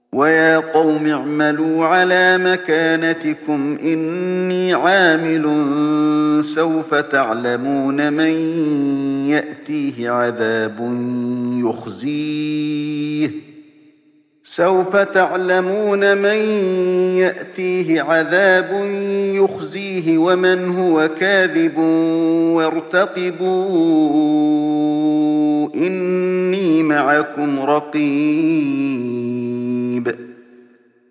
ويا قوم اعملوا على مكانتكم إني عامل سوف تعلمون من يأتيه عذاب يخزيه ومن هو كاذب وارتقبوا إني معكم رقيب